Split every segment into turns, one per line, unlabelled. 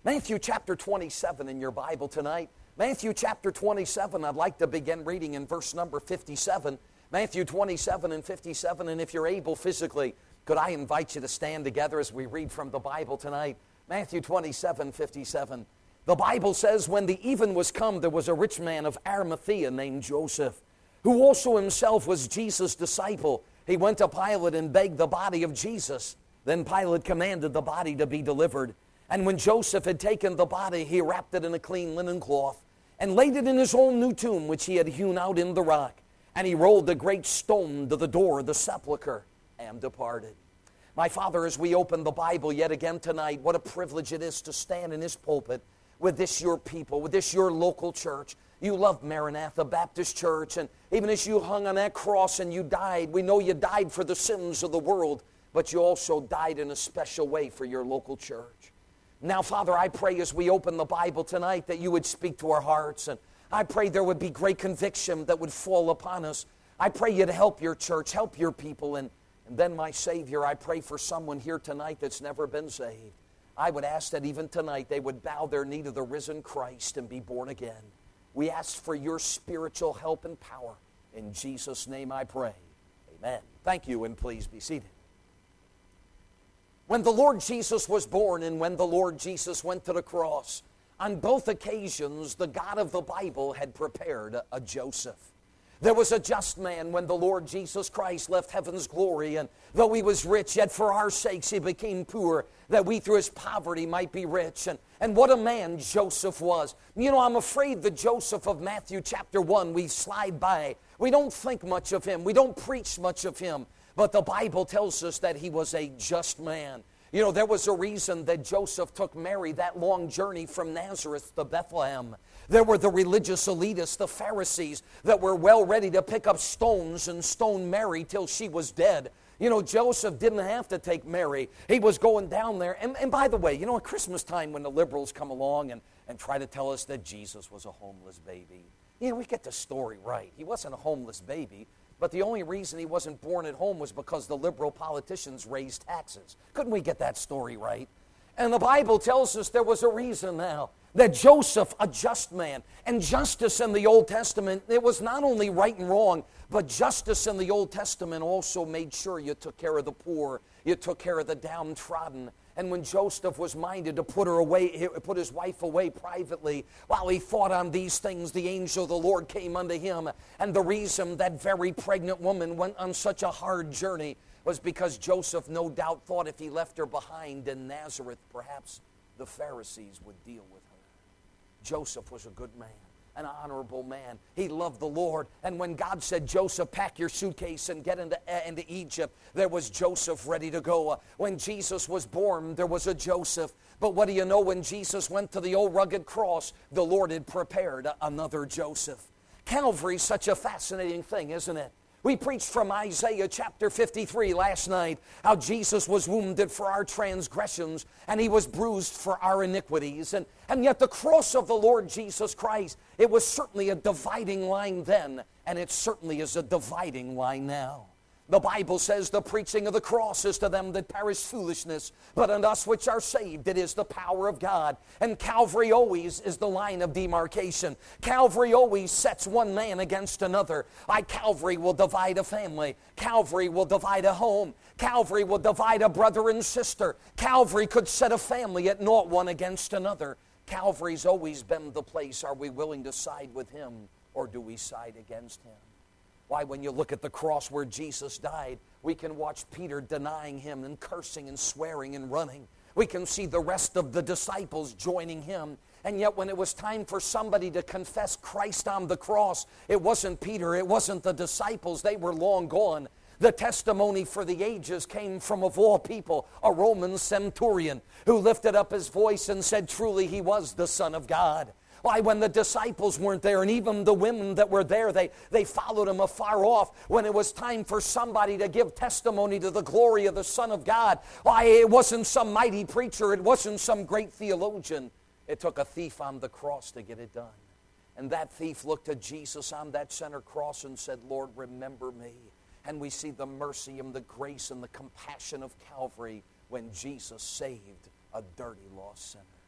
Matthew chapter 27 in your Bible tonight. Matthew chapter 27, I'd like to begin reading in verse number 57. Matthew 27 and 57, and if you're able physically, could I invite you to stand together as we read from the Bible tonight? Matthew 27, 57. The Bible says, when the even was come, there was a rich man of Arimathea named Joseph, who also himself was Jesus' disciple. He went to Pilate and begged the body of Jesus. Then Pilate commanded the body to be delivered. And when Joseph had taken the body, he wrapped it in a clean linen cloth and laid it in his own new tomb, which he had hewn out in the rock. And he rolled a great stone to the door of the sepulchre and departed. My Father, as we open the Bible yet again tonight, what a privilege it is to stand in His pulpit with this your people, with this your local church. You love Maranatha Baptist Church, and even as you hung on that cross and you died, we know you died for the sins of the world, but you also died in a special way for your local church. Now, Father, I pray as we open the Bible tonight that you would speak to our hearts, and I pray there would be great conviction that would fall upon us. I pray you to help your church, help your people, and then, my Savior, I pray for someone here tonight that's never been saved. I would ask that even tonight they would bow their knee to the risen Christ and be born again. We ask for your spiritual help and power. In Jesus' name I pray. Amen. Thank you, and please be seated. When the Lord Jesus was born and when the Lord Jesus went to the cross, on both occasions the God of the Bible had prepared a Joseph. There was a just man when the Lord Jesus Christ left heaven's glory, and though he was rich, yet for our sakes he became poor, that we through his poverty might be rich. And what a man Joseph was. You know, I'm afraid the Joseph of Matthew chapter 1 we slide by. We don't think much of him. We don't preach much of him. But the Bible tells us that he was a just man. You know, there was a reason that Joseph took Mary that long journey from Nazareth to Bethlehem. There were the religious elitists, the Pharisees, that were well ready to pick up stones and stone Mary till she was dead. You know, Joseph didn't have to take Mary. He was going down there. And by the way, you know, at Christmas time when the liberals come along and try to tell us that Jesus was a homeless baby, you know, we get the story right. He wasn't a homeless baby. But the only reason he wasn't born at home was because the liberal politicians raised taxes. Couldn't we get that story right? And the Bible tells us there was a reason now. That Joseph, a just man, and justice in the Old Testament, it was not only right and wrong, but justice in the Old Testament also made sure you took care of the poor, you took care of the downtrodden. And when Joseph was minded to put his wife away privately, while he thought on these things, the angel of the Lord came unto him. And the reason that very pregnant woman went on such a hard journey was because Joseph no doubt thought if he left her behind in Nazareth, perhaps the Pharisees would deal with her. Joseph was a good man, an honorable man. He loved the Lord. And when God said, Joseph, pack your suitcase and get into Egypt, there was Joseph ready to go. When Jesus was born, there was a Joseph. But what do you know? When Jesus went to the old rugged cross, the Lord had prepared another Joseph. Calvary's such a fascinating thing, isn't it? We preached from Isaiah chapter 53 last night, how Jesus was wounded for our transgressions and he was bruised for our iniquities. And yet the cross of the Lord Jesus Christ, it was certainly a dividing line then, and it certainly is a dividing line now. The Bible says the preaching of the cross is to them that perish foolishness, but unto us which are saved it is the power of God. And Calvary always is the line of demarcation. Calvary always sets one man against another. Calvary will divide a family. Calvary will divide a home. Calvary will divide a brother and sister. Calvary could set a family at naught, one against another. Calvary's always been the place. Are we willing to side with him, or do we side against him? Why, when you look at the cross where Jesus died, we can watch Peter denying him and cursing and swearing and running. We can see the rest of the disciples joining him. And yet when it was time for somebody to confess Christ on the cross, it wasn't Peter, it wasn't the disciples, they were long gone. The testimony for the ages came from, of all people, a Roman centurion who lifted up his voice and said, truly he was the Son of God. Why, when the disciples weren't there, and even the women that were there, they followed him afar off. When it was time for somebody to give testimony to the glory of the Son of God, why, it wasn't some mighty preacher, it wasn't some great theologian. It took a thief on the cross to get it done. And that thief looked at Jesus on that center cross and said, Lord, remember me. And we see the mercy and the grace and the compassion of Calvary when Jesus saved a dirty, lost sinner.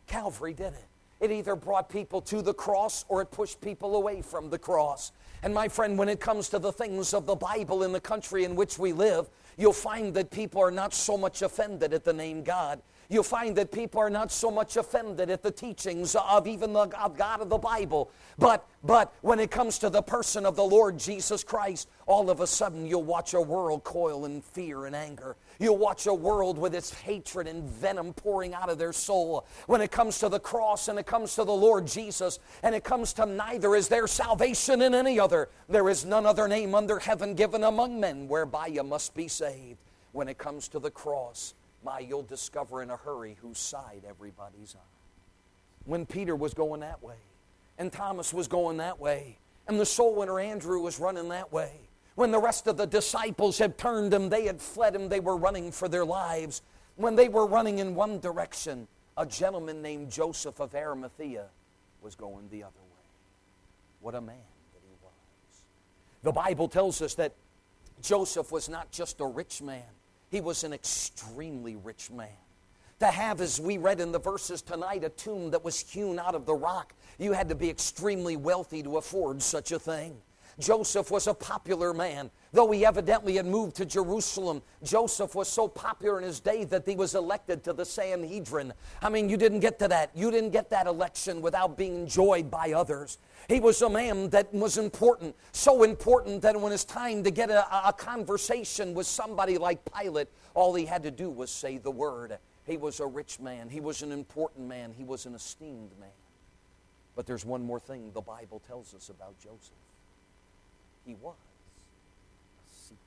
Calvary did it. It either brought people to the cross or it pushed people away from the cross. And my friend, when it comes to the things of the Bible in the country in which we live, you'll find that people are not so much offended at the name God. You'll find that people are not so much offended at the teachings of even the God of the Bible. But when it comes to the person of the Lord Jesus Christ, all of a sudden you'll watch a world coil in fear and anger. You'll watch a world with its hatred and venom pouring out of their soul. When it comes to the cross and it comes to the Lord Jesus, and it comes to neither is there salvation in any other. There is none other name under heaven given among men whereby you must be saved. When it comes to the cross, you'll discover in a hurry whose side everybody's on. When Peter was going that way, and Thomas was going that way, and the soul winner Andrew was running that way, when the rest of the disciples had turned him, they had fled him, they were running for their lives. When they were running in one direction, a gentleman named Joseph of Arimathea was going the other way. What a man that he was. The Bible tells us that Joseph was not just a rich man. He was an extremely rich man. To have, as we read in the verses tonight, a tomb that was hewn out of the rock, you had to be extremely wealthy to afford such a thing. Joseph was a popular man. Though he evidently had moved to Jerusalem, Joseph was so popular in his day that he was elected to the Sanhedrin. I mean, you didn't get to that. You didn't get that election without being enjoyed by others. He was a man that was important, so important that when it's time to get a conversation with somebody like Pilate, all he had to do was say the word. He was a rich man. He was an important man. He was an esteemed man. But there's one more thing the Bible tells us about Joseph. He was a secret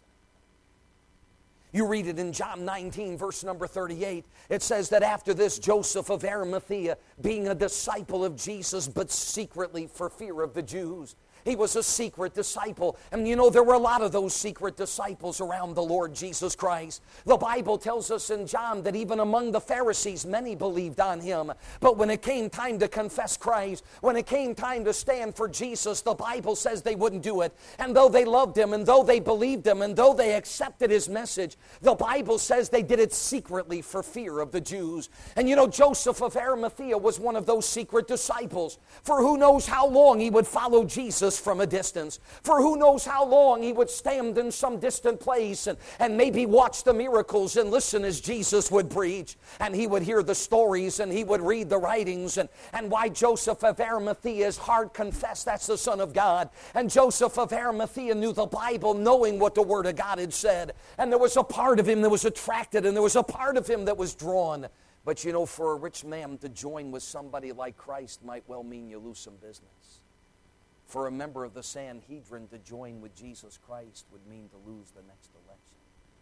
disciple. You read it in John 19, verse number 38. It says that after this, Joseph of Arimathea, being a disciple of Jesus, but secretly for fear of the Jews. He was a secret disciple. And you know, there were a lot of those secret disciples around the Lord Jesus Christ. The Bible tells us in John that even among the Pharisees, many believed on him. But when it came time to confess Christ, when it came time to stand for Jesus, the Bible says they wouldn't do it. And though they loved him, and though they believed him, and though they accepted his message, the Bible says they did it secretly for fear of the Jews. And you know, Joseph of Arimathea was one of those secret disciples. For who knows how long he would follow Jesus from a distance. For who knows how long he would stand in some distant place and maybe watch the miracles and listen as Jesus would preach. And he would hear the stories and he would read the writings. And why Joseph of Arimathea's heart confessed that's the Son of God. And Joseph of Arimathea knew the Bible, knowing what the Word of God had said. And there was a part of him that was attracted, and there was a part of him that was drawn. But you know, for a rich man to join with somebody like Christ might well mean you lose some business. For a member of the Sanhedrin to join with Jesus Christ would mean to lose the next election.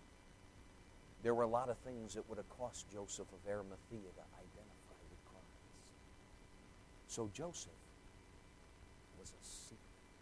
There were a lot of things that would have cost Joseph of Arimathea to identify with Christ. So Joseph was a secret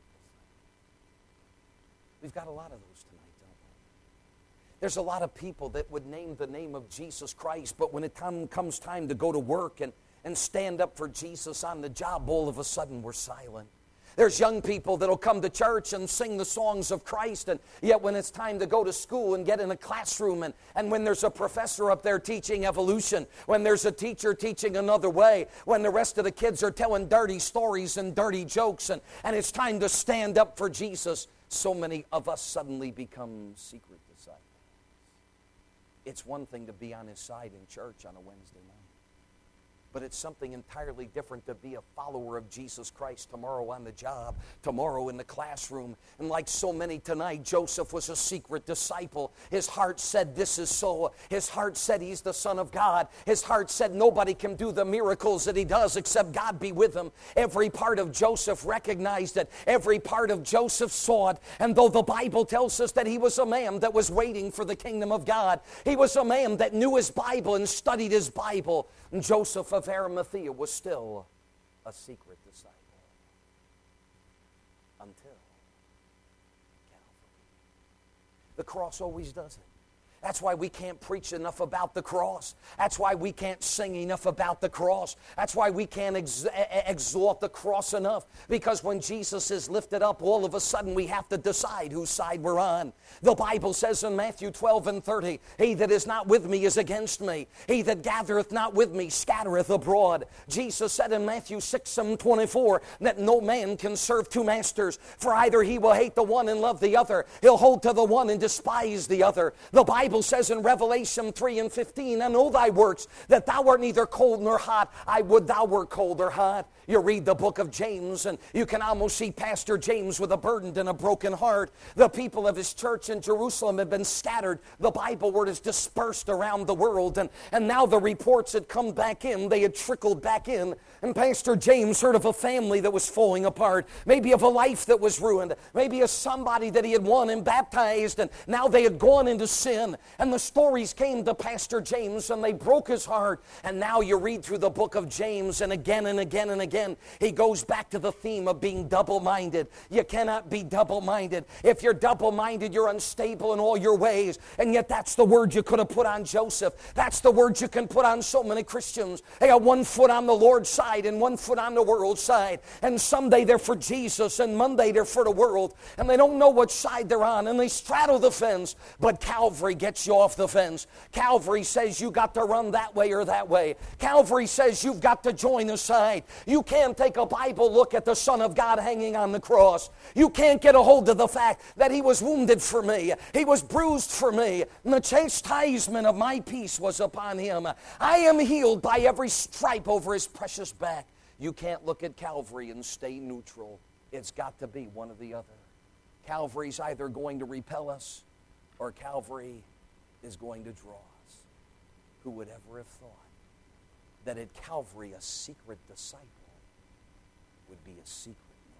disciple. We've got a lot of those tonight, don't we? There's a lot of people that would name the name of Jesus Christ, but when it comes time to go to work and stand up for Jesus on the job, all of a sudden we're silent. There's young people that'll come to church and sing the songs of Christ, and yet when it's time to go to school and get in a classroom, and when there's a professor up there teaching evolution, when there's a teacher teaching another way, when the rest of the kids are telling dirty stories and dirty jokes, and it's time to stand up for Jesus, so many of us suddenly become secret disciples. It's one thing to be on his side in church on a Wednesday night. But it's something entirely different to be a follower of Jesus Christ tomorrow on the job, tomorrow in the classroom. And like so many tonight, Joseph was a secret disciple. His heart said this is so. His heart said he's the Son of God. His heart said nobody can do the miracles that he does except God be with him. Every part of Joseph recognized it. Every part of Joseph saw it. And though the Bible tells us that he was a man that was waiting for the kingdom of God, he was a man that knew his Bible and studied his Bible. And Joseph of Arimathea was still a secret disciple until Calvary. The cross always does it. That's why we can't preach enough about the cross. That's why we can't sing enough about the cross. That's why we can't exalt the cross enough. Because when Jesus is lifted up, all of a sudden we have to decide whose side we're on. The Bible says in Matthew 12:30, he that is not with me is against me. He that gathereth not with me scattereth abroad. Jesus said in Matthew 6:24 that no man can serve two masters, for either he will hate the one and love the other. He'll hold to the one and despise the other. The Bible says in Revelation 3:15, I know thy works, that thou art neither cold nor hot. I would thou wert cold or hot. You read the book of James, and you can almost see Pastor James with a burdened and a broken heart. The people of his church in Jerusalem have been scattered. The Bible word is dispersed around the world, and now the reports had come back in. They had trickled back in, and Pastor James heard of a family that was falling apart, maybe of a life that was ruined, maybe of somebody that he had won and baptized, and now they had gone into sin. And the stories came to Pastor James, and they broke his heart. And now you read through the book of James, and again and again and again, he goes back to the theme of being double-minded. You cannot be double-minded. If you're double-minded, you're unstable in all your ways. And yet that's the word you could have put on Joseph. That's the word you can put on so many Christians. They got one foot on the Lord's side and one foot on the world's side. And someday they're for Jesus, and Monday they're for the world. And they don't know what side they're on, and they straddle the fence. But Calvary gets you off the fence. Calvary says you got to run that way or that way. Calvary says you've got to join a side. You can't take a Bible look at the Son of God hanging on the cross. You can't get a hold of the fact that he was wounded for me. He was bruised for me. And the chastisement of my peace was upon him. I am healed by every stripe over his precious back. You can't look at Calvary and stay neutral. It's got to be one or the other. Calvary's either going to repel us, or Calvary is going to draw us. Who would ever have thought that at Calvary a secret disciple would be a secret no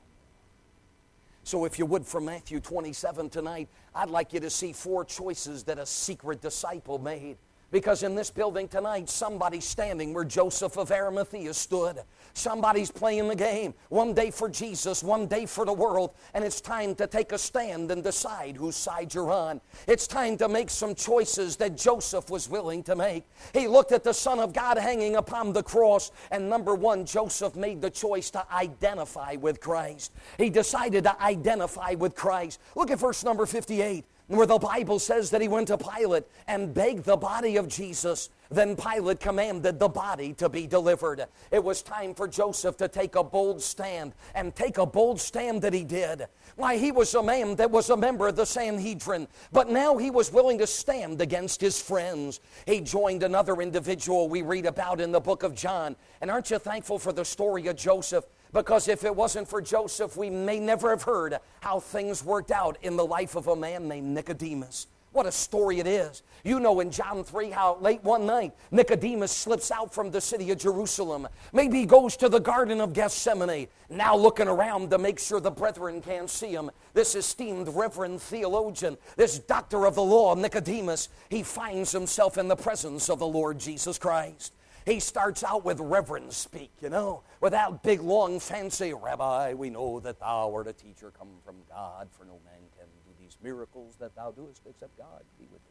more? So if you would, from Matthew 27 tonight, I'd like you to see 4 choices that a secret disciple made. Because in this building tonight, somebody's standing where Joseph of Arimathea stood. Somebody's playing the game. One day for Jesus, one day for the world. And it's time to take a stand and decide whose side you're on. It's time to make some choices that Joseph was willing to make. He looked at the Son of God hanging upon the cross. And number 1, Joseph made the choice to identify with Christ. He decided to identify with Christ. Look at verse number 58. Where the Bible says that he went to Pilate and begged the body of Jesus. Then Pilate commanded the body to be delivered. It was time for Joseph to take a bold stand, and take a bold stand that he did. Why, he was a man that was a member of the Sanhedrin, but now he was willing to stand against his friends. He joined another individual we read about in the book of John. And aren't you thankful for the story of Joseph? Because if it wasn't for Joseph, we may never have heard how things worked out in the life of a man named Nicodemus. What a story it is. You know in John 3 how late one night Nicodemus slips out from the city of Jerusalem. Maybe he goes to the Garden of Gethsemane, now looking around to make sure the brethren can't see him. This esteemed reverend theologian, this doctor of the law, Nicodemus, he finds himself in the presence of the Lord Jesus Christ. He starts out with reverend speak, without big, long, fancy, Rabbi, we know that thou art a teacher come from God, for no man can do these miracles that thou doest except God be with thee.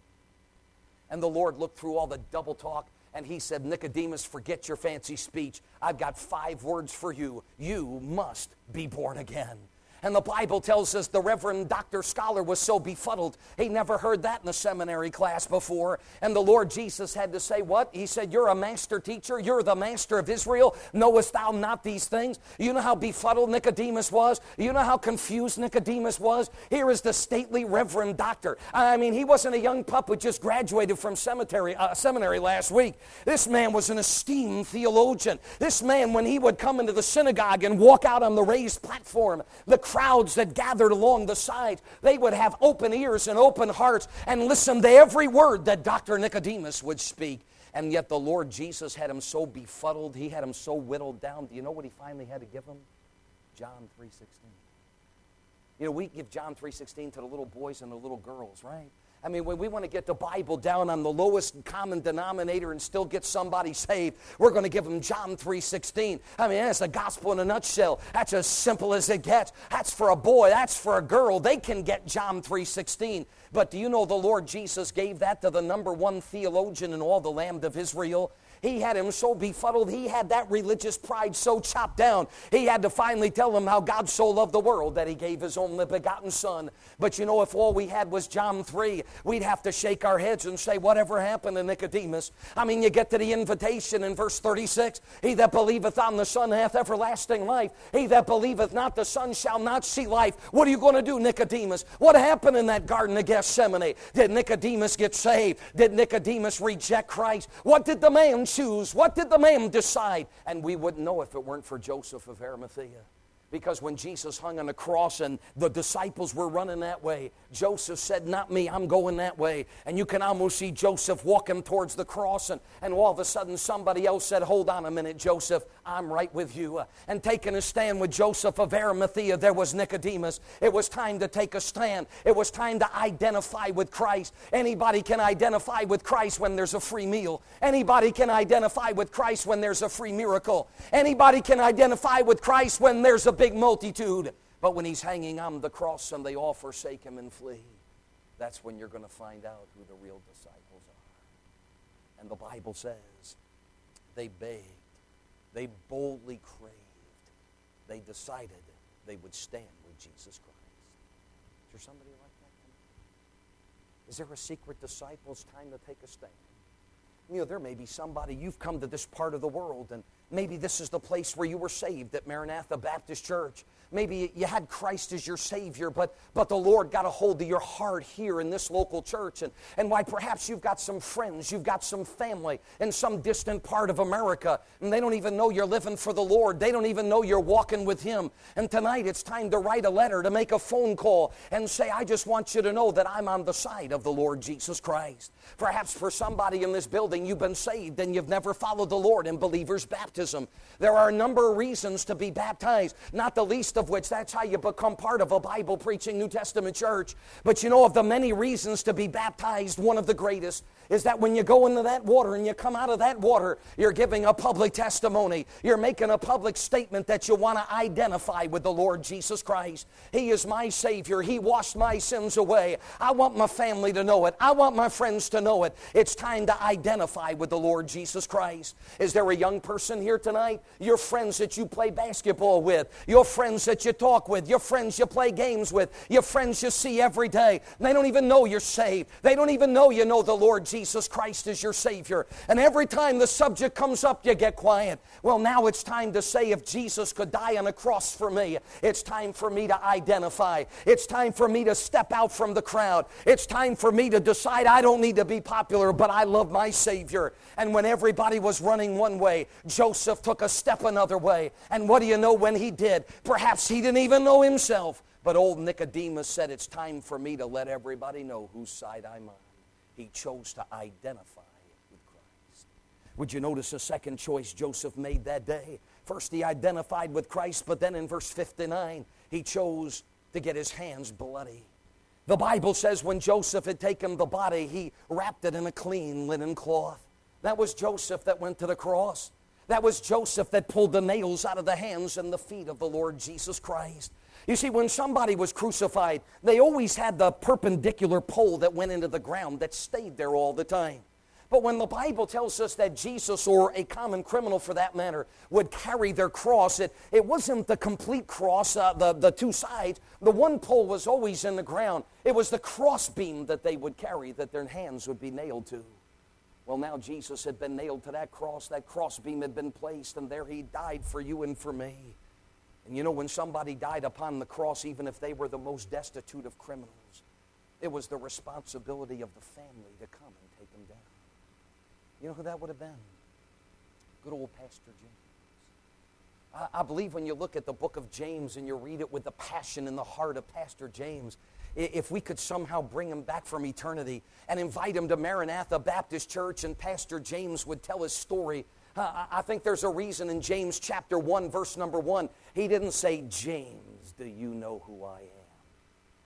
And the Lord looked through all the double talk, and he said, Nicodemus, forget your fancy speech. I've got 5 words for you. You must be born again. And the Bible tells us the Reverend Dr. Scholar was so befuddled, he never heard that in a seminary class before. And the Lord Jesus had to say, what? He said, you're a master teacher. You're the master of Israel. Knowest thou not these things? You know how befuddled Nicodemus was? You know how confused Nicodemus was? Here is the stately Reverend Doctor. I mean, he wasn't a young pup who just graduated from seminary last week. This man was an esteemed theologian. This man, when he would come into the synagogue and walk out on the raised platform, the crowds that gathered along the sides, they would have open ears and open hearts and listen to every word that Dr. Nicodemus would speak. And yet the Lord Jesus had him so befuddled, he had him so whittled down. Do you know what he finally had to give him? John 3:16. We give John 3:16 to the little boys and the little girls, right? I mean, when we want to get the Bible down on the lowest common denominator and still get somebody saved, we're going to give them John 3:16. I mean, that's the gospel in a nutshell. That's as simple as it gets. That's for a boy. That's for a girl. They can get John 3:16. But do you know the Lord Jesus gave that to the number one theologian in all the land of Israel? He had him so befuddled, he had that religious pride so chopped down, he had to finally tell him how God so loved the world that he gave his only begotten Son. But you know, if all we had was John 3, we'd have to shake our heads and say, whatever happened to Nicodemus? I mean, you get to the invitation in verse 36, he that believeth on the Son hath everlasting life. He that believeth not the Son shall not see life. What are you going to do, Nicodemus? What happened in that Garden of Gethsemane? Did Nicodemus get saved? Did Nicodemus reject Christ? What did the man choose? What did the man decide? And we wouldn't know if it weren't for Joseph of Arimathea. Because when Jesus hung on the cross and the disciples were running that way, Joseph said, not me, I'm going that way. And you can almost see Joseph walking towards the cross, and all of a sudden somebody else said, hold on a minute, Joseph, I'm right with you. And taking a stand with Joseph of Arimathea, there was Nicodemus. It was time to take a stand. It was time to identify with Christ. Anybody can identify with Christ when there's a free meal. Anybody can identify with Christ when there's a free miracle. Anybody can identify with Christ when there's a big multitude. But when he's hanging on the cross and they all forsake him and flee, that's when you're going to find out who the real disciples are. And the Bible says they begged, they boldly craved, they decided they would stand with Jesus Christ. Is there somebody like that tonight? Is there a secret disciple? It's time to take a stand. You know, there may be somebody, you've come to this part of the world, and maybe this is the place where you were saved at Maranatha Baptist Church. Maybe you had Christ as your Savior, but the Lord got a hold of your heart here in this local church. And why perhaps you've got some friends, you've got some family in some distant part of America, and they don't even know you're living for the Lord. They don't even know you're walking with Him. And tonight it's time to write a letter, to make a phone call, and say, I just want you to know that I'm on the side of the Lord Jesus Christ. Perhaps for somebody in this building, you've been saved and you've never followed the Lord in believer's baptism. There are a number of reasons to be baptized, not the least of which that's how you become part of a Bible-preaching New Testament church. But you know, of the many reasons to be baptized, one of the greatest is that when you go into that water and you come out of that water, you're giving a public testimony. You're making a public statement that you want to identify with the Lord Jesus Christ. He is my Savior. He washed my sins away. I want my family to know it. I want my friends to know it. It's time to identify with the Lord Jesus Christ. Is there a young person here tonight? Your friends that you play basketball with, your friends that you talk with, your friends you play games with, your friends you see every day. They don't even know you're saved. They don't even know you know the Lord Jesus Christ is your Savior. And every time the subject comes up, you get quiet. Well, now it's time to say, if Jesus could die on a cross for me, it's time for me to identify. It's time for me to step out from the crowd. It's time for me to decide I don't need to be popular, but I love my Savior. And when everybody was running one way, Joseph took a step another way. And what do you know when he did? Perhaps he didn't even know himself. But old Nicodemus said, it's time for me to let everybody know whose side I'm on. He chose to identify with Christ. Would you notice a second choice Joseph made that day? First, he identified with Christ, but then in verse 59, he chose to get his hands bloody. The Bible says when Joseph had taken the body, he wrapped it in a clean linen cloth. That was Joseph that went to the cross. That was Joseph that pulled the nails out of the hands and the feet of the Lord Jesus Christ. You see, when somebody was crucified, they always had the perpendicular pole that went into the ground that stayed there all the time. But when the Bible tells us that Jesus, or a common criminal for that matter, would carry their cross, it wasn't the complete cross, the two sides. The one pole was always in the ground. It was the cross beam that they would carry, that their hands would be nailed to. Well, now Jesus had been nailed to that cross beam had been placed, and there He died for you and for me. And you know, when somebody died upon the cross, even if they were the most destitute of criminals, it was the responsibility of the family to come and take them down. You know who that would have been? Good old Pastor James. I believe when you look at the book of James and you read it with the passion in the heart of Pastor James, if we could somehow bring him back from eternity and invite him to Maranatha Baptist Church and Pastor James would tell his story, I think there's a reason in James chapter 1, verse number 1, he didn't say, James, do you know who I am?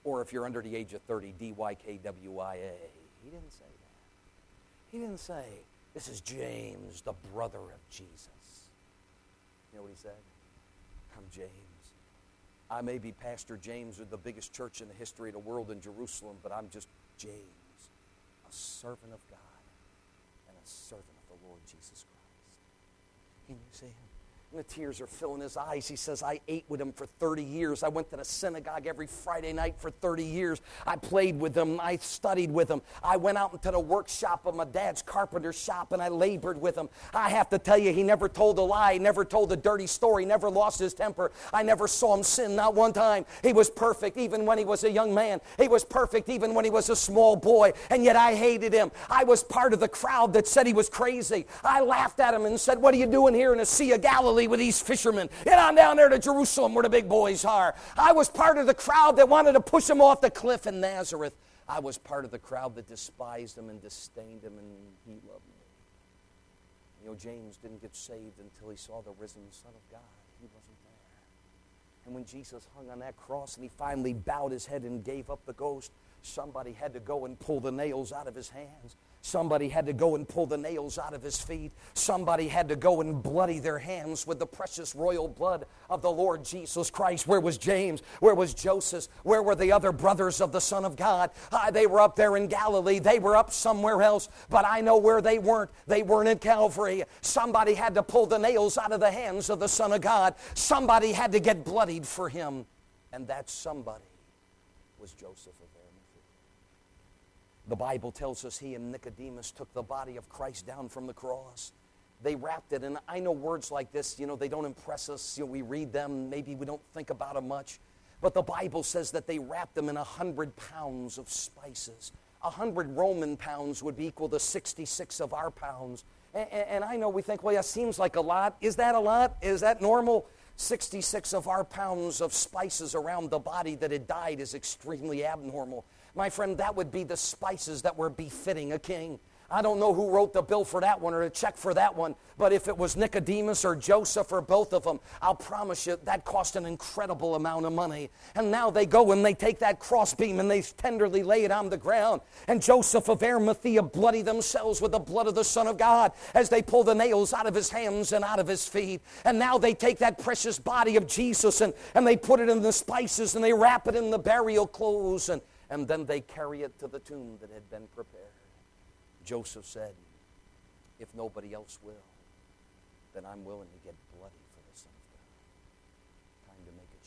Or if you're under the age of 30, D-Y-K-W-I-A. He didn't say that. He didn't say, this is James, the brother of Jesus. You know what he said? I'm James. I may be Pastor James of the biggest church in the history of the world in Jerusalem, but I'm just James, a servant of God and a servant of the Lord Jesus Christ. Can you see him? And the tears are filling his eyes. He says, I ate with him for 30 years. I went to the synagogue every Friday night for 30 years. I played with him. I studied with him. I went out into the workshop of my dad's carpenter shop, and I labored with him. I have to tell you, he never told a lie, never told a dirty story, never lost his temper. I never saw him sin, not one time. He was perfect even when he was a young man. He was perfect even when he was a small boy, and yet I hated him. I was part of the crowd that said he was crazy. I laughed at him and said, what are you doing here in the Sea of Galilee with these fishermen? Get on down there to Jerusalem where the big boys are. I was part of the crowd that wanted to push him off the cliff in Nazareth. I was part of the crowd that despised him and disdained him, and he loved me. You know, James didn't get saved until he saw the risen Son of God. He wasn't there. And when Jesus hung on that cross and he finally bowed his head and gave up the ghost, somebody had to go and pull the nails out of his hands. Somebody had to go and pull the nails out of his feet. Somebody had to go and bloody their hands with the precious royal blood of the Lord Jesus Christ. Where was James? Where was Joseph? Where were the other brothers of the Son of God? They were up there in Galilee. They were up somewhere else. But I know where they weren't. They weren't at Calvary. Somebody had to pull the nails out of the hands of the Son of God. Somebody had to get bloodied for him. And that somebody was Joseph of Arimathea. The Bible tells us he and Nicodemus took the body of Christ down from the cross. They wrapped it, and I know words like this, they don't impress us. We read them, maybe we don't think about them much. But the Bible says that they wrapped them in 100 pounds of spices. 100 Roman pounds would be equal to 66 of our pounds. And I know we think, well, that seems like a lot. Is that a lot? Is that normal? 66 of our pounds of spices around the body that had died is extremely abnormal. My friend, that would be the spices that were befitting a king. I don't know who wrote the bill for that one or the check for that one, but if it was Nicodemus or Joseph or both of them, I'll promise you that cost an incredible amount of money. And now they go and they take that crossbeam and they tenderly lay it on the ground. And Joseph of Arimathea bloody themselves with the blood of the Son of God as they pull the nails out of his hands and out of his feet. And now they take that precious body of Jesus and they put it in the spices and they wrap it in the burial clothes and then they carry it to the tomb that had been prepared. Joseph said, if nobody else will, then I'm willing to get bloody for the Son of God. Time to make a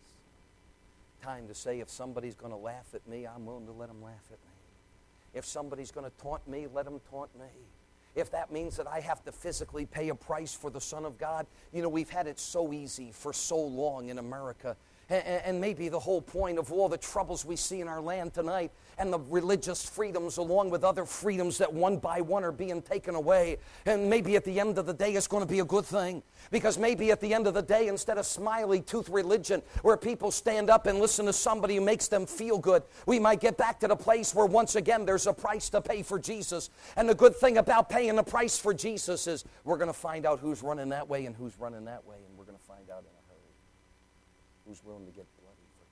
choice. Time to say, if somebody's going to laugh at me, I'm willing to let them laugh at me. If somebody's going to taunt me, let them taunt me. If that means that I have to physically pay a price for the Son of God, we've had it so easy for so long in America. And maybe the whole point of all the troubles we see in our land tonight and the religious freedoms along with other freedoms that one by one are being taken away. And maybe at the end of the day it's going to be a good thing. Because maybe at the end of the day, instead of smiley tooth religion where people stand up and listen to somebody who makes them feel good, we might get back to the place where once again there's a price to pay for Jesus. And the good thing about paying the price for Jesus is we're going to find out who's running that way and who's running that way. And we're going to find out in a hurry who's willing to get bloody for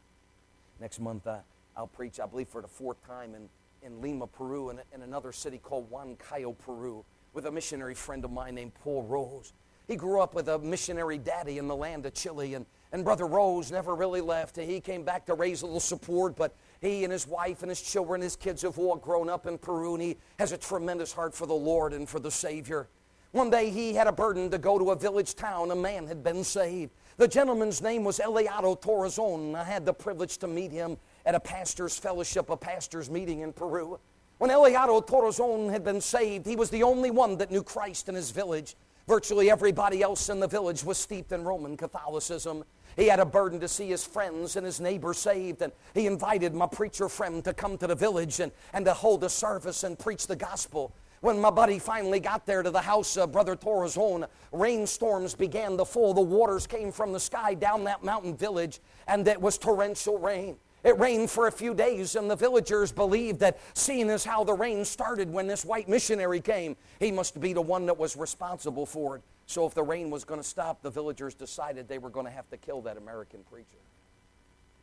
him. Next month, I'll preach, I believe, for the 4th time in Lima, Peru, and in another city called Huancayo, Peru, with a missionary friend of mine named Paul Rose. He grew up with a missionary daddy in the land of Chile, and Brother Rose never really left. He came back to raise a little support, but he and his wife and his children, his kids have all grown up in Peru, and he has a tremendous heart for the Lord and for the Savior. One day he had a burden to go to a village town. A man had been saved. The gentleman's name was Eliado Torrazon. I had the privilege to meet him at a pastor's fellowship, a pastor's meeting in Peru. When Eliado Torrazon had been saved, he was the only one that knew Christ in his village. Virtually everybody else in the village was steeped in Roman Catholicism. He had a burden to see his friends and his neighbors saved, and he invited my preacher friend to come to the village and to hold a service and preach the gospel. When my buddy finally got there to the house of Brother Torrazon, rainstorms began to fall. The waters came from the sky down that mountain village, and it was torrential rain. It rained for a few days, and the villagers believed that, seeing as how the rain started when this white missionary came, he must be the one that was responsible for it. So if the rain was going to stop, the villagers decided they were going to have to kill that American preacher.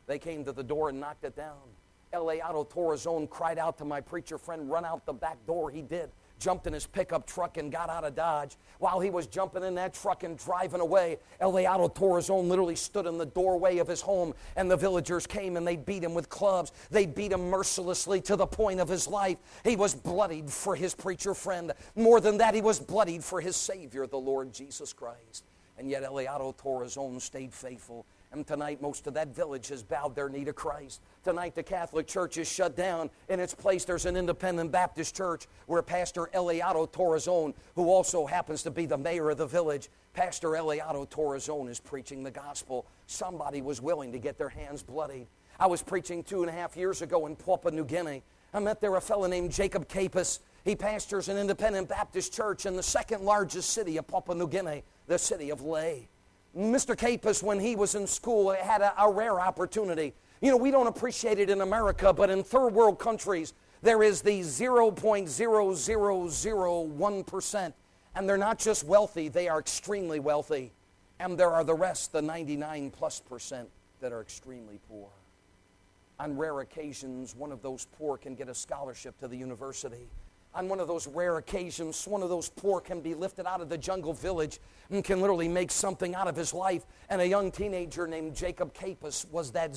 They came to the door and knocked it down. Eliado Torrazon cried out to my preacher friend, run out the back door. He did. Jumped in his pickup truck and got out of Dodge. While he was jumping in that truck and driving away, Eliado Torrazon literally stood in the doorway of his home, and the villagers came and they beat him with clubs. They beat him mercilessly to the point of his life. He was bloodied for his preacher friend. More than that, he was bloodied for his Savior, the Lord Jesus Christ. And yet Eliado Torrazon stayed faithful. And tonight, most of that village has bowed their knee to Christ. Tonight, the Catholic Church is shut down. In its place, there's an independent Baptist church where Pastor Eliado Torrazon, who also happens to be the mayor of the village, Pastor Eliado Torrazon is preaching the gospel. Somebody was willing to get their hands bloodied. I was preaching 2.5 years ago in Papua New Guinea. I met there a fellow named Jacob Kapus. He pastors an independent Baptist church in the second largest city of Papua New Guinea, the city of Lae. Mr. Kapus, when he was in school, had a rare opportunity. You know, we don't appreciate it in America, but in third world countries, there is the 0.0001%. And they're not just wealthy, they are extremely wealthy. And there are the rest, the 99+% that are extremely poor. On rare occasions, one of those poor can get a scholarship to the university. On one of those rare occasions, one of those poor can be lifted out of the jungle village and can literally make something out of his life. And a young teenager named Jacob Kapus was that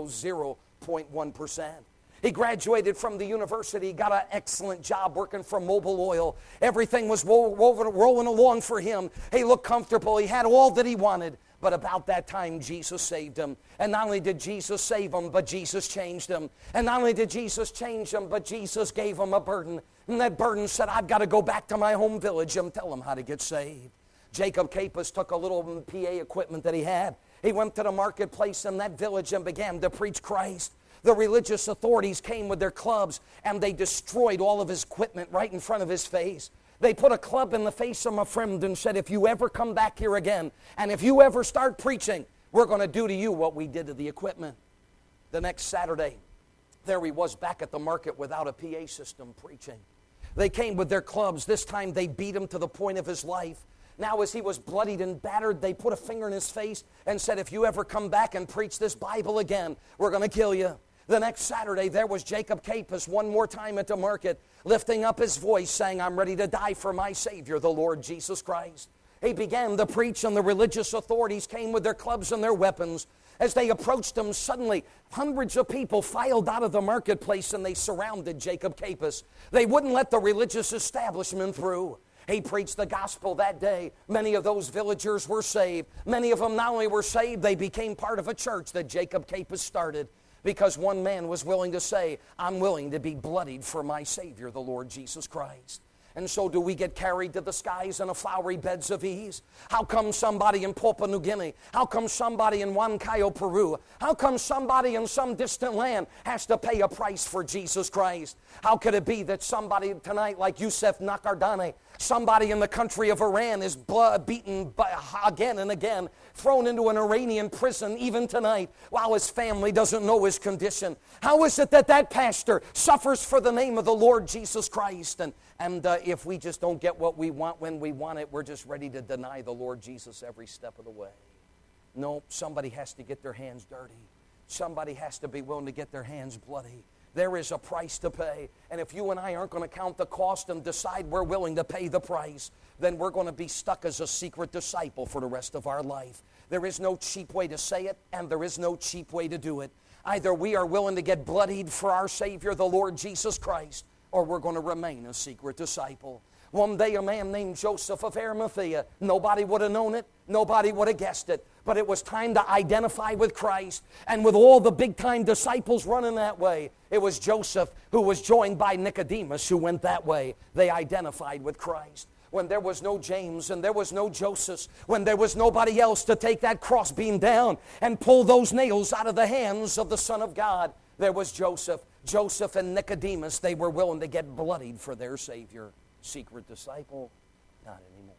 0.1%. He graduated from the university, got an excellent job working for Mobil Oil. Everything was rolling along for him. He looked comfortable. He had all that he wanted. But about that time, Jesus saved him. And not only did Jesus save him, but Jesus changed him. And not only did Jesus change him, but Jesus gave him a burden. And that burden said, I've got to go back to my home village and tell them how to get saved. Jacob Kapus took a little PA equipment that he had. He went to the marketplace in that village and began to preach Christ. The religious authorities came with their clubs and they destroyed all of his equipment right in front of his face. They put a club in the face of my friend and said, if you ever come back here again, and if you ever start preaching, we're going to do to you what we did to the equipment. The next Saturday, there he was back at the market without a PA system preaching. They came with their clubs. This time they beat him to the point of his life. Now as he was bloodied and battered, they put a finger in his face and said, if you ever come back and preach this Bible again, we're going to kill you. The next Saturday, there was Jacob Kapus one more time at the market, lifting up his voice, saying, I'm ready to die for my Savior, the Lord Jesus Christ. He began to preach, and the religious authorities came with their clubs and their weapons. As they approached him, suddenly hundreds of people filed out of the marketplace, and they surrounded Jacob Kapus. They wouldn't let the religious establishment through. He preached the gospel that day. Many of those villagers were saved. Many of them not only were saved, they became part of a church that Jacob Kapus started. Because one man was willing to say, I'm willing to be bloodied for my Savior, the Lord Jesus Christ. And so do we get carried to the skies in a flowery beds of ease? How come somebody in Papua New Guinea? How come somebody in Huancayo, Peru? How come somebody in some distant land has to pay a price for Jesus Christ? How could it be that somebody tonight like Yusuf Nakardane, somebody in the country of Iran, is beaten again and again, thrown into an Iranian prison even tonight while his family doesn't know his condition? How is it that that pastor suffers for the name of the Lord Jesus Christ? And if we just don't get what we want when we want it, we're just ready to deny the Lord Jesus every step of the way. No, somebody has to get their hands dirty. Somebody has to be willing to get their hands bloody. There is a price to pay. And if you and I aren't going to count the cost and decide we're willing to pay the price, then we're going to be stuck as a secret disciple for the rest of our life. There is no cheap way to say it, and there is no cheap way to do it. Either we are willing to get bloodied for our Savior, the Lord Jesus Christ, or we're going to remain a secret disciple. One day a man named Joseph of Arimathea, nobody would have known it, nobody would have guessed it, but it was time to identify with Christ. And with all the big-time disciples running that way, it was Joseph who was joined by Nicodemus who went that way. They identified with Christ. When there was no James and there was no Joseph, when there was nobody else to take that crossbeam down and pull those nails out of the hands of the Son of God, there was Joseph. Joseph and Nicodemus, they were willing to get bloodied for their Savior. Secret disciple, not anymore.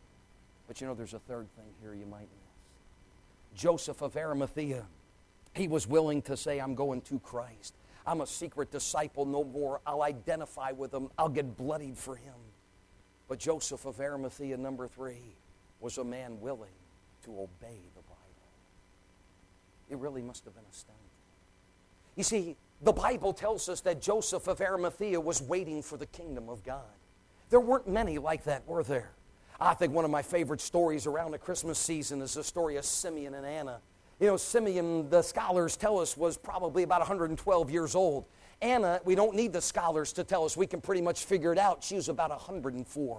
But you know, there's a third thing here you might miss. Joseph of Arimathea, he was willing to say, I'm going to Christ. I'm a secret disciple no more. I'll identify with him. I'll get bloodied for him. But Joseph of Arimathea, number 3, was a man willing to obey the Bible. It really must have been astounding. You see, the Bible tells us that Joseph of Arimathea was waiting for the kingdom of God. There weren't many like that, were there? I think one of my favorite stories around the Christmas season is the story of Simeon and Anna. You know, Simeon, the scholars tell us, was probably about 112 years old. Anna, we don't need the scholars to tell us. We can pretty much figure it out. She was about 104.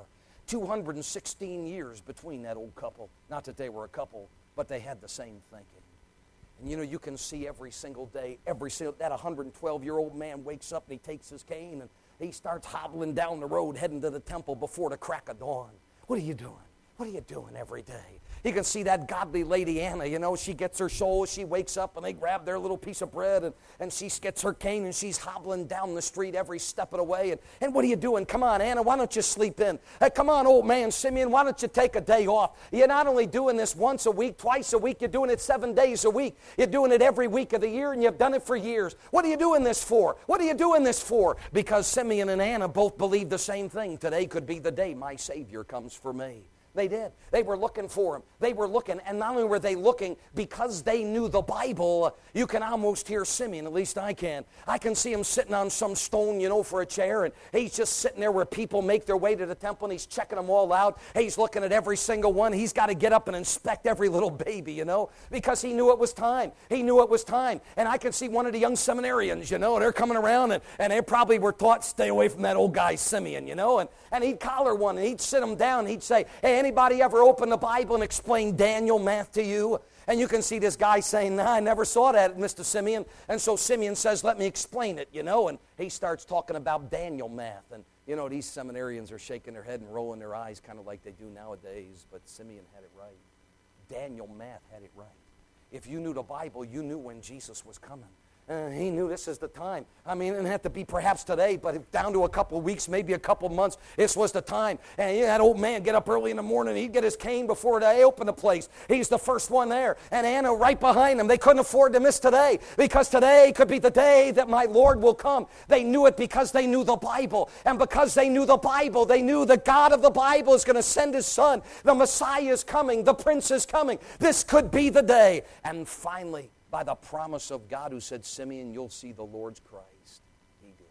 216 years between that old couple. Not that they were a couple, but they had the same thinking. And you know, you can see every single day, that 112-year-old man wakes up and he takes his cane and he starts hobbling down the road heading to the temple before the crack of dawn. What are you doing? What are you doing every day? You can see that godly lady Anna, you know, she gets her soul, she wakes up and they grab their little piece of bread and she gets her cane and she's hobbling down the street every step of the way. And what are you doing? Come on, Anna, why don't you sleep in? Hey, come on, old man Simeon, why don't you take a day off? You're not only doing this once a week, twice a week, you're doing it 7 days a week. You're doing it every week of the year and you've done it for years. What are you doing this for? What are you doing this for? Because Simeon and Anna both believed the same thing. Today could be the day my Savior comes for me. They did. They were looking for him. They were looking, and not only were they looking, because they knew the Bible, you can almost hear Simeon, at least I can. I can see him sitting on some stone, you know, for a chair, and he's just sitting there where people make their way to the temple, and he's checking them all out. He's looking at every single one. He's got to get up and inspect every little baby, you know, because he knew it was time. He knew it was time. And I can see one of the young seminarians, you know, and they're coming around, and they probably were taught, stay away from that old guy Simeon, you know, and he'd collar one, and he'd sit him down, and he'd say, hey, anybody ever open the Bible and explain Daniel math to you? And you can see this guy saying, nah, I never saw that, Mr. Simeon. And so Simeon says, let me explain it, you know. And he starts talking about Daniel math. And, you know, these seminarians are shaking their head and rolling their eyes kind of like they do nowadays. But Simeon had it right. Daniel math had it right. If you knew the Bible, you knew when Jesus was coming. He knew this is the time. I mean, it didn't have to be perhaps today, but down to a couple of weeks, maybe a couple of months, this was the time. And that old man get up early in the morning, he'd get his cane before they open the place. He's the first one there. And Anna right behind him. They couldn't afford to miss today, because today could be the day that my Lord will come. They knew it because they knew the Bible. And because they knew the Bible, they knew the God of the Bible is going to send his son. The Messiah is coming. The Prince is coming. This could be the day. And finally, by the promise of God who said, Simeon, you'll see the Lord's Christ. He did.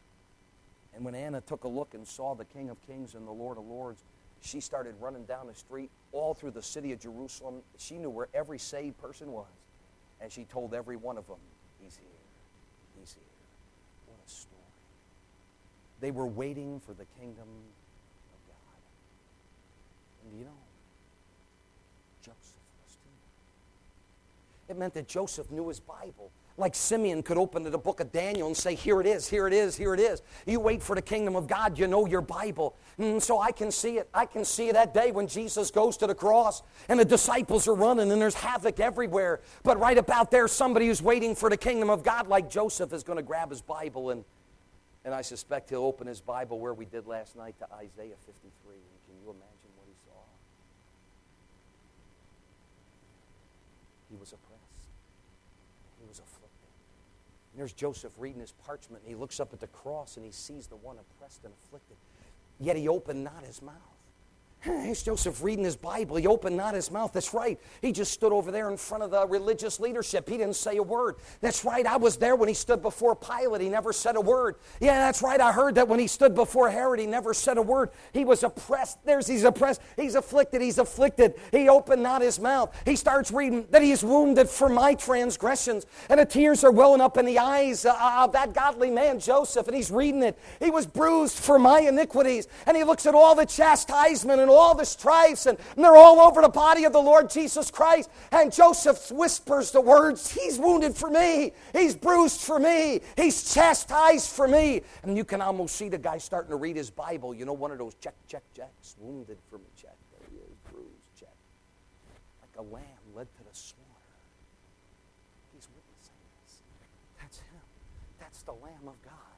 And when Anna took a look and saw the King of Kings and the Lord of Lords, she started running down the street all through the city of Jerusalem. She knew where every saved person was. And she told every one of them, he's here. He's here. What a story. They were waiting for the kingdom of God. And you know, Joseph. It meant that Joseph knew his Bible. Like Simeon could open to the book of Daniel and say, here it is, here it is, here it is. You wait for the kingdom of God, you know your Bible. So I can see it. I can see that day when Jesus goes to the cross and the disciples are running and there's havoc everywhere. But right about there, somebody who's waiting for the kingdom of God like Joseph is going to grab his Bible and I suspect he'll open his Bible where we did last night to Isaiah 53. And can you imagine what he saw? He was oppressed. He was afflicted. And there's Joseph reading his parchment, and he looks up at the cross, and he sees the one oppressed and afflicted. Yet he opened not his mouth. Here's Joseph reading his Bible. He opened not his mouth. That's right. He just stood over there in front of the religious leadership. He didn't say a word. That's right. I was there when he stood before Pilate. He never said a word. Yeah, that's right. I heard that when he stood before Herod, he never said a word. He was oppressed. He's oppressed. He's afflicted. He's afflicted. He opened not his mouth. He starts reading that he is wounded for my transgressions. And the tears are welling up in the eyes of that godly man, Joseph. And he's reading it. He was bruised for my iniquities. And he looks at all the chastisement and all the stripes, and they're all over the body of the Lord Jesus Christ. And Joseph whispers the words, he's wounded for me, he's bruised for me, he's chastised for me. And you can almost see the guy starting to read his Bible. You know, one of those check, checks. Wounded for me, check. There he is, bruised, check. Like a lamb led to the slaughter. He's witnessing this. That's him. That's the Lamb of God.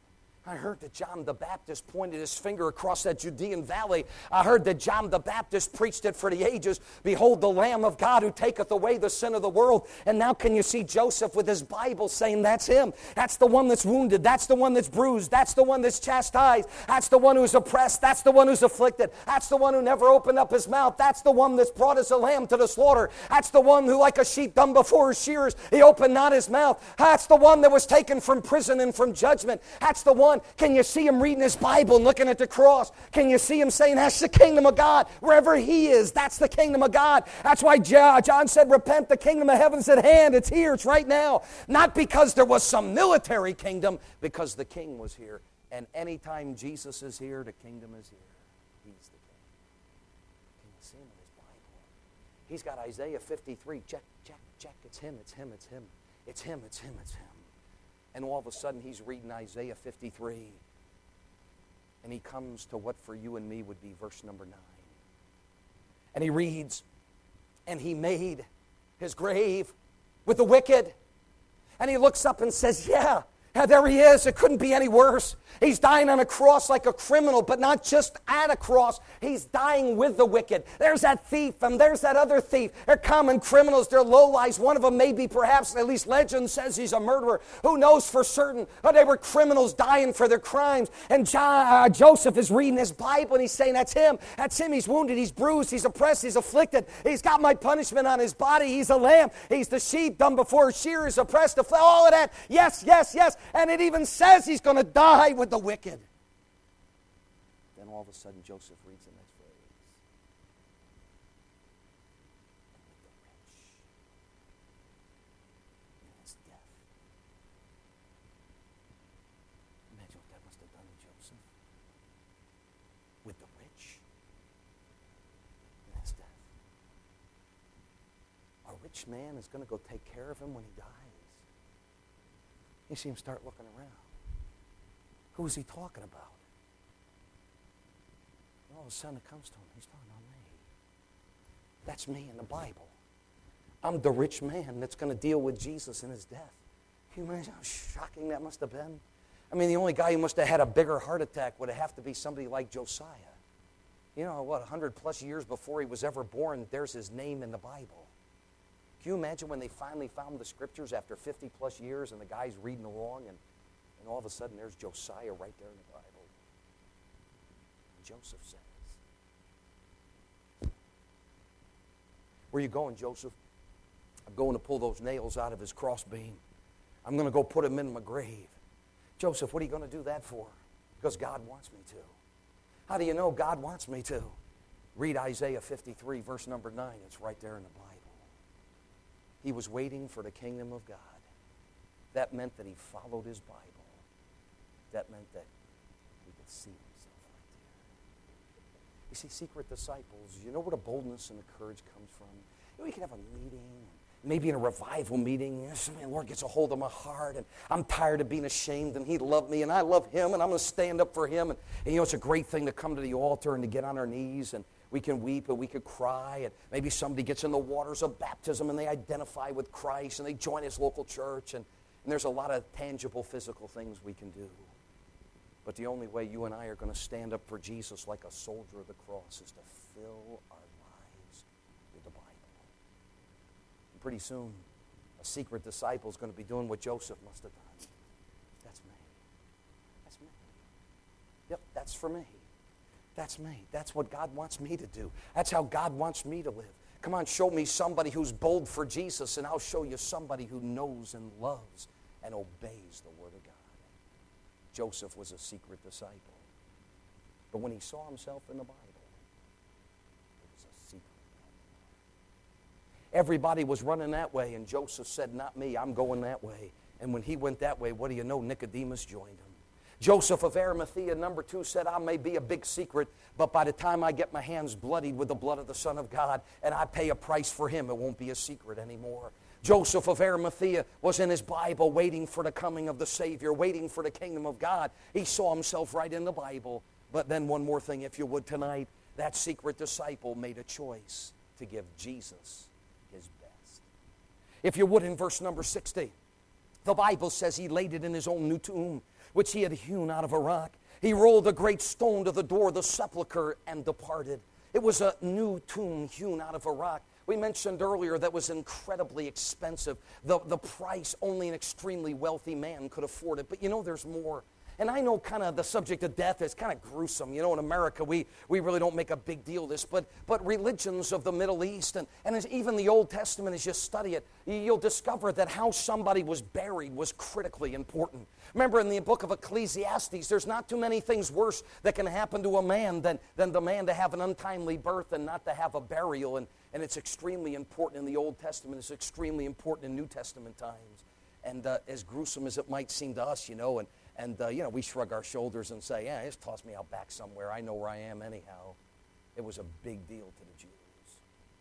I heard that John the Baptist pointed his finger across that Judean valley. I heard that John the Baptist preached it for the ages. Behold, the Lamb of God who taketh away the sin of the world. And now can you see Joseph with his Bible saying that's him. That's the one that's wounded. That's the one that's bruised. That's the one that's chastised. That's the one who's oppressed. That's the one who's afflicted. That's the one who never opened up his mouth. That's the one that's brought as a lamb to the slaughter. That's the one who, like a sheep dumb before his shearers, he opened not his mouth. That's the one that was taken from prison and from judgment. That's the one. Can you see him reading his Bible and looking at the cross? Can you see him saying, that's the kingdom of God? Wherever he is, that's the kingdom of God. That's why John said, repent, the kingdom of heaven's at hand. It's here, it's right now. Not because there was some military kingdom, because the king was here. And anytime Jesus is here, the kingdom is here. He's the king. Can you see him in his Bible? He's got Isaiah 53. Check, check, check. It's him, it's him, it's him. It's him, it's him, it's him. And all of a sudden, he's reading Isaiah 53. And he comes to what for you and me would be verse number 9. And he reads, and he made his grave with the wicked. And he looks up and says, yeah, there he is. It couldn't be any worse. He's dying on a cross like a criminal, but not just at a cross. He's dying with the wicked. There's that thief, and there's that other thief. They're common criminals. They're lowlives. One of them may be perhaps, at least legend says he's a murderer. Who knows for certain? But they were criminals dying for their crimes. And Joseph is reading his Bible, and he's saying, that's him. That's him. He's wounded. He's bruised. He's oppressed. He's afflicted. He's got my punishment on his body. He's a lamb. He's the sheep dumb before his shearers, oppressed, all of that. Yes, yes, yes. And it even says he's going to die with the wicked. Then all of a sudden Joseph reads the next phrase. And with the rich in his death. Imagine what that must have done to Joseph. With the rich in his death. A rich man is going to go take care of him when he dies. You see him start looking around. Who is he talking about? And all of a sudden it comes to him. He's talking about me. That's me in the Bible. I'm the rich man that's going to deal with Jesus in his death. Can you imagine how shocking that must have been? I mean, the only guy who must have had a bigger heart attack would have to be somebody like Josiah. You know, 100 plus years before he was ever born, there's his name in the Bible. Can you imagine when they finally found the scriptures after 50 plus years and the guy's reading along and all of a sudden there's Josiah right there in the Bible. And Joseph says, where are you going, Joseph? I'm going to pull those nails out of his crossbeam. I'm going to go put him in my grave. Joseph, what are you going to do that for? Because God wants me to. How do you know God wants me to? Read Isaiah 53, verse number 9. It's right there in the Bible. He was waiting for the kingdom of God. That meant that he followed his Bible. That meant that he could see himself right there. You see, secret disciples, you know where the boldness and the courage comes from? You know, you can have a meeting, maybe in a revival meeting, the Lord gets a hold of my heart, and I'm tired of being ashamed, and he loved me, and I love him, and I'm going to stand up for him. And you know, it's a great thing to come to the altar and to get on our knees, and we can weep and we can cry, and maybe somebody gets in the waters of baptism and they identify with Christ and they join his local church, and there's a lot of tangible physical things we can do. But the only way you and I are going to stand up for Jesus like a soldier of the cross is to fill our lives with the Bible. And pretty soon, a secret disciple is going to be doing what Joseph must have done. That's me. That's me. Yep, that's for me. That's me. That's what God wants me to do. That's how God wants me to live. Come on, show me somebody who's bold for Jesus, and I'll show you somebody who knows and loves and obeys the Word of God. Joseph was a secret disciple. But when he saw himself in the Bible, it was a secret. Everybody was running that way, and Joseph said, not me, I'm going that way. And when he went that way, what do you know? Nicodemus joined him. Joseph of Arimathea, number 2, said, I may be a big secret, but by the time I get my hands bloodied with the blood of the Son of God and I pay a price for him, it won't be a secret anymore. Joseph of Arimathea was in his Bible waiting for the coming of the Savior, waiting for the kingdom of God. He saw himself right in the Bible. But then one more thing, if you would, tonight, that secret disciple made a choice to give Jesus his best. If you would, in verse number 60, the Bible says he laid it in his own new tomb, which he had hewn out of a rock. He rolled a great stone to the door of the sepulchre and departed. It was a new tomb hewn out of a rock. We mentioned earlier that was incredibly expensive. The price, only an extremely wealthy man could afford it. But you know, there's more. And I know kind of the subject of death is kind of gruesome. You know, in America, we really don't make a big deal of this. But religions of the Middle East, and as even the Old Testament, as you study it, you'll discover that how somebody was buried was critically important. Remember in the book of Ecclesiastes, there's not too many things worse that can happen to a man than the man to have an untimely birth and not to have a burial. And it's extremely important in the Old Testament. It's extremely important in New Testament times. And as gruesome as it might seem to us, you know, and we shrug our shoulders and say, yeah, just toss me out back somewhere. I know where I am anyhow. It was a big deal to the Jews.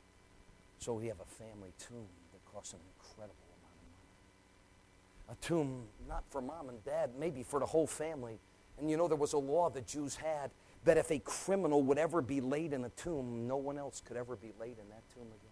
So we have a family tomb that costs an incredible amount of money. A tomb not for mom and dad, maybe for the whole family. And you know, there was a law the Jews had that if a criminal would ever be laid in a tomb, no one else could ever be laid in that tomb again.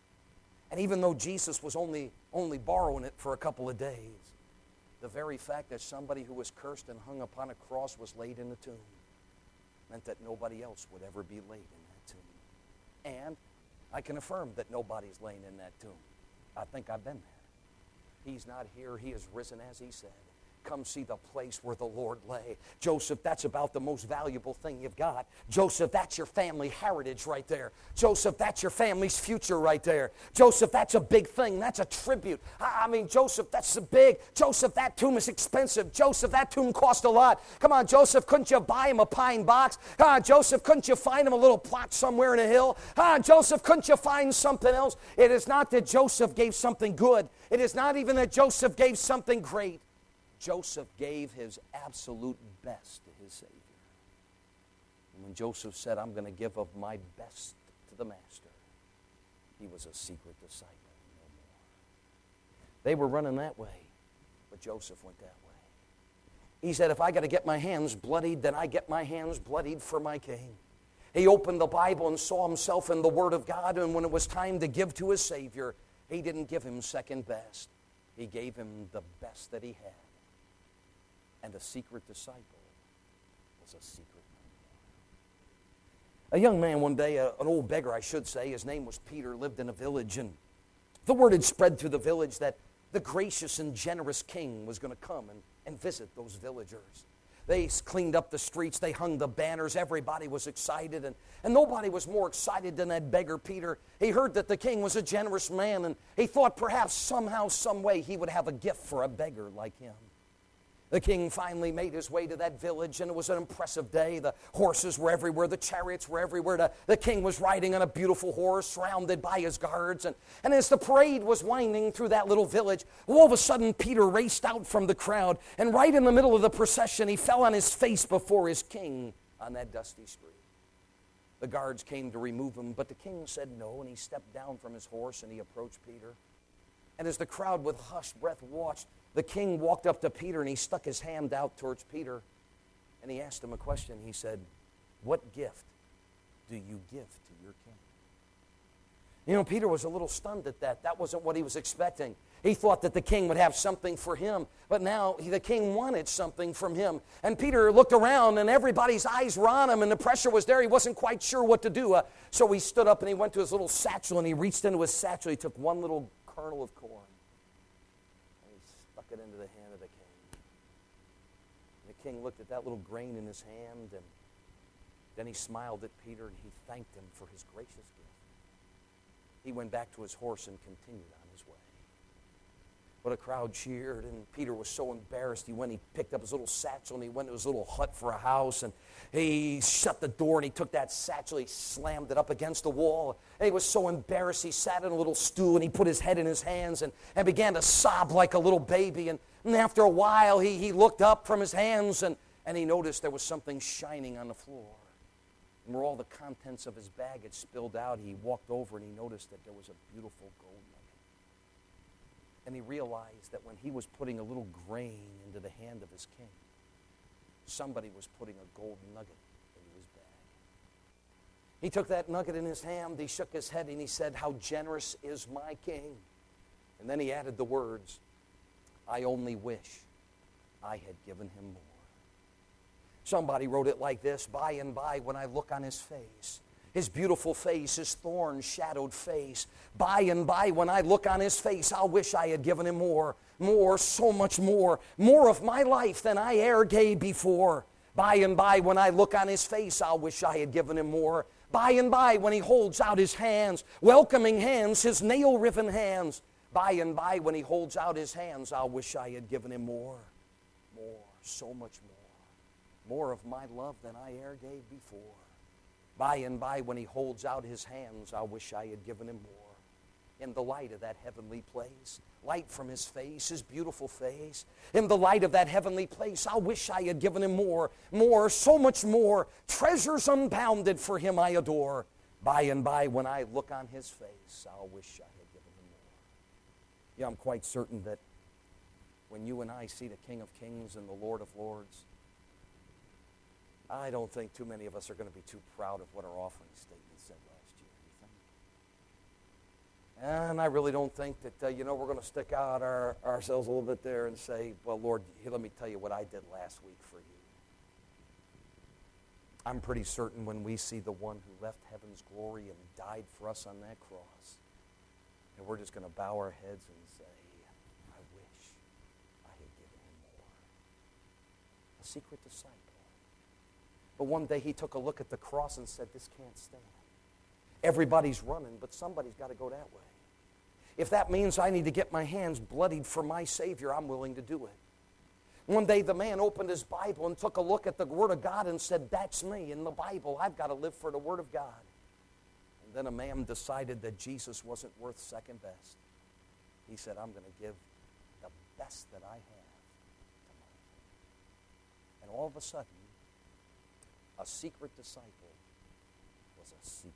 And even though Jesus was only borrowing it for a couple of days, the very fact that somebody who was cursed and hung upon a cross was laid in the tomb meant that nobody else would ever be laid in that tomb. And I can affirm that nobody's laying in that tomb. I think I've been there. He's not here. He is risen as he said. Come see the place where the Lord lay. Joseph, that's about the most valuable thing you've got. Joseph, that's your family heritage right there. Joseph, that's your family's future right there. Joseph, that's a big thing. That's a tribute. I mean, Joseph, that's so big. Joseph, that tomb is expensive. Joseph, that tomb cost a lot. Come on, Joseph, couldn't you buy him a pine box? Come on, Joseph, couldn't you find him a little plot somewhere in a hill? Come on, Joseph, couldn't you find something else? It is not that Joseph gave something good. It is not even that Joseph gave something great. Joseph gave his absolute best to his Savior. And when Joseph said, I'm going to give of my best to the Master, he was a secret disciple, no more. They were running that way, but Joseph went that way. He said, if I got to get my hands bloodied, then I get my hands bloodied for my King. He opened the Bible and saw himself in the Word of God, and when it was time to give to his Savior, he didn't give him second best. He gave him the best that he had. And a secret disciple was a secret man. A young man one day, an old beggar I should say, his name was Peter, lived in a village, and the word had spread through the village that the gracious and generous king was going to come and visit those villagers. They cleaned up the streets, they hung the banners, everybody was excited, and nobody was more excited than that beggar Peter. He heard that the king was a generous man, and he thought perhaps somehow, some way he would have a gift for a beggar like him. The king finally made his way to that village, and it was an impressive day. The horses were everywhere. The chariots were everywhere. The king was riding on a beautiful horse, surrounded by his guards. And as the parade was winding through that little village, all of a sudden Peter raced out from the crowd, and right in the middle of the procession, he fell on his face before his king on that dusty street. The guards came to remove him, but the king said no, and he stepped down from his horse, and he approached Peter. And as the crowd with hushed breath watched, the king walked up to Peter and he stuck his hand out towards Peter and he asked him a question. He said, what gift do you give to your king? You know, Peter was a little stunned at that. That wasn't what he was expecting. He thought that the king would have something for him, but now the king wanted something from him. And Peter looked around and everybody's eyes were on him and the pressure was there. He wasn't quite sure what to do. So he stood up and he went to his little satchel and he reached into his satchel. He took one little kernel of corn. It into the hand of the king. And the king looked at that little grain in his hand, and then he smiled at Peter and he thanked him for his gracious gift. He went back to his horse and continued on his way. But a crowd cheered, and Peter was so embarrassed. He picked up his little satchel and he went to his little hut for a house, and he shut the door and he took that satchel, he slammed it up against the wall. And he was so embarrassed, he sat in a little stool and he put his head in his hands and began to sob like a little baby. And after a while, he looked up from his hands and he noticed there was something shining on the floor. And where all the contents of his bag had spilled out, he walked over and he noticed that there was a beautiful gold nugget. And he realized that when he was putting a little grain into the hand of his king, somebody was putting a gold nugget into his bag. He took that nugget in his hand, he shook his head, and he said, how generous is my king. And then he added the words, I only wish I had given him more. Somebody wrote it like this: by and by when I look on his face, his beautiful face, his thorn-shadowed face, by and by when I look on his face, I'll wish I had given him more, so much more of my life than I e'er gave before. By and by when I look on his face, I'll wish I had given him more. By and by when he holds out his hands, welcoming hands, his nail-riven hands, by and by when he holds out his hands, I'll wish I had given him more, so much more of my love than I e'er gave before. By and by when he holds out his hands, I wish I had given him more. In the light of that heavenly place, light from his face, his beautiful face, in the light of that heavenly place, I wish I had given him more, so much more, treasures unbounded for him I adore. By and by when I look on his face, I'll wish I had given him more. Yeah, I'm quite certain that when you and I see the King of Kings and the Lord of Lords, I don't think too many of us are going to be too proud of what our offering statement said last year. Do you think? And I really don't think that, we're going to stick out ourselves a little bit there and say, well, Lord, here, let me tell you what I did last week for you. I'm pretty certain when we see the one who left heaven's glory and died for us on that cross, and we're just going to bow our heads and say, I wish I had given him more. A secret disciple. But one day he took a look at the cross and said, this can't stand. Everybody's running, but somebody's got to go that way. If that means I need to get my hands bloodied for my Savior, I'm willing to do it. One day the man opened his Bible and took a look at the Word of God and said, that's me in the Bible. I've got to live for the Word of God. And then a man decided that Jesus wasn't worth second best. He said, I'm going to give the best that I have to mine. And all of a sudden, a secret disciple was a secret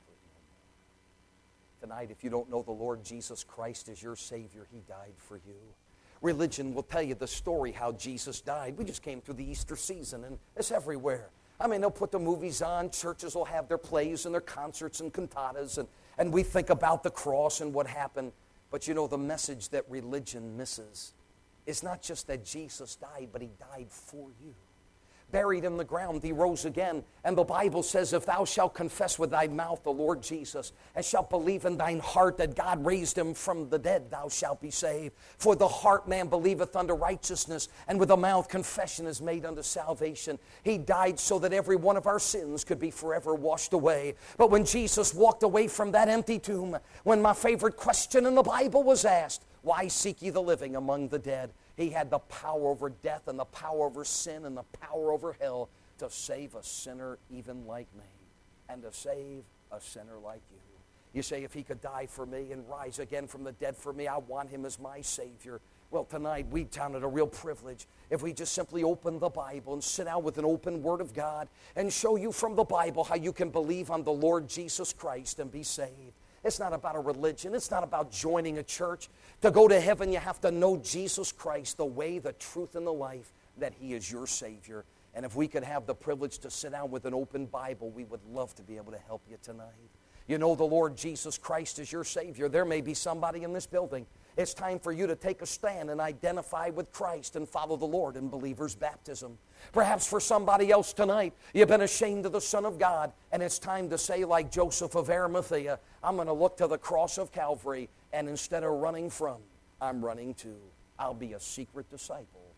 no more. Tonight, if you don't know the Lord Jesus Christ as your Savior, he died for you. Religion will tell you the story how Jesus died. We just came through the Easter season, and it's everywhere. I mean, they'll put the movies on. Churches will have their plays and their concerts and cantatas, and we think about the cross and what happened. But you know, the message that religion misses is not just that Jesus died, but he died for you. Buried in the ground, he rose again. And the Bible says, if thou shalt confess with thy mouth the Lord Jesus, and shalt believe in thine heart that God raised him from the dead, thou shalt be saved. For the heart man believeth unto righteousness, and with the mouth confession is made unto salvation. He died so that every one of our sins could be forever washed away. But when Jesus walked away from that empty tomb, when my favorite question in the Bible was asked, why seek ye the living among the dead? He had the power over death and the power over sin and the power over hell to save a sinner even like me and to save a sinner like you. You say, if he could die for me and rise again from the dead for me, I want him as my Savior. Well, tonight we count it a real privilege if we just simply open the Bible and sit out with an open Word of God and show you from the Bible how you can believe on the Lord Jesus Christ and be saved. It's not about a religion. It's not about joining a church. To go to heaven, you have to know Jesus Christ, the way, the truth, and the life, that he is your Savior. And if we could have the privilege to sit down with an open Bible, we would love to be able to help you tonight. You know the Lord Jesus Christ is your Savior. There may be somebody in this building. It's time for you to take a stand and identify with Christ and follow the Lord in believer's baptism. Perhaps for somebody else tonight, you've been ashamed of the Son of God, and it's time to say, like Joseph of Arimathea, I'm going to look to the cross of Calvary, and instead of running from, I'm running to. I'll be a secret disciple